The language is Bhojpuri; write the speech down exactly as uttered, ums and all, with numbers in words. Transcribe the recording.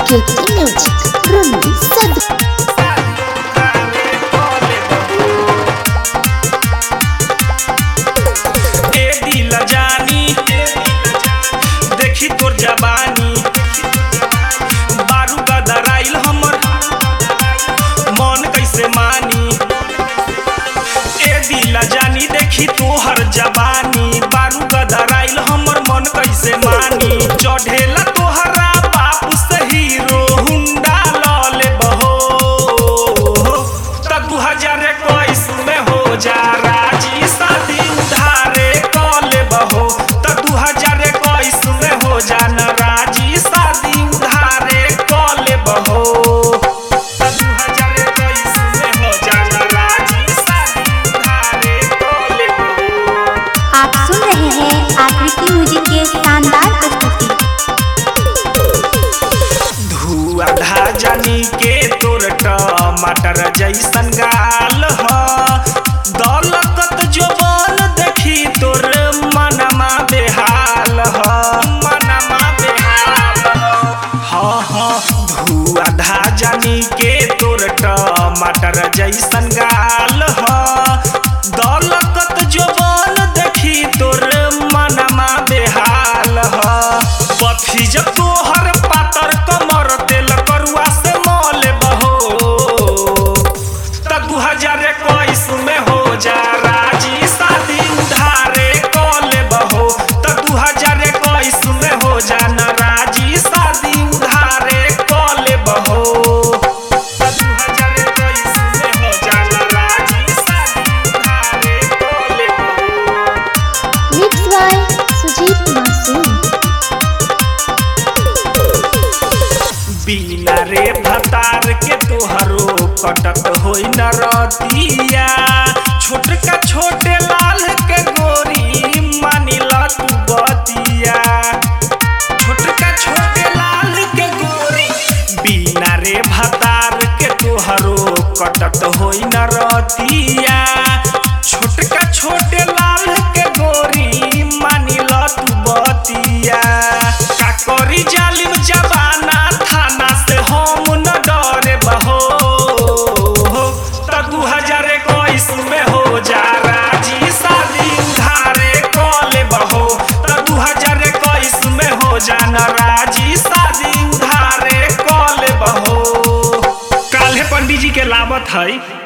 Jyoti Music, Rumi Sadhu. देखी तोर जवानी बारू गदराइल हमर मन कैसे मानी। ए दिल जानी देखी तोहर जवानी बारू गदराइल हमर मन कैसे मानी। चढ़ेला तोहरा बाप से हीरो हुंडा लले बहो त दू हजार इक्कीस में हो जा राजी शादी उधारे कले बहो त दू हजार इक्कीस में हो जाना राजी शादी उधारे कले बहो त दू हजार इक्कीस में हो जाना राजी शादी उधारे कले बहो। आप सुन रहे हैं आकृति म्यूजिक के शानदार प्रस्तुति। धुआं धाजनी के तोर टमाटर जैसन गाल ह दौलत जोबन देखी तोर मनमा बेहाल ह मनमा बेहाल हाँ हाँ। धुआं धाजनी के तोर टमाटर जैसन गाल ह दौलत जोबन देखी तोर मनमा बेहाल ह। बथी जब तोहर पातर कमर तेल करुआ से मोल बहो त दू हजार इक्कीस में हो जा राजी शादी उधारे कले बहो त दू हजार इक्कीस में हो जाना राजी शादी उधारे कले बहो त दू हजार इक्कीस में हो जाना राजी शादी उधारे कले बहो। Mixed by Sujit Masoom. बिना रे भतार के तोहरो कटत होई न रतिया छोटका छोटे लाल के गोरी मानिला तू बतिया छोटका छोटे लाल के गोरी बिना रे भतार के तोहरो कटत होई न रतिया छोटका छोटे लाल के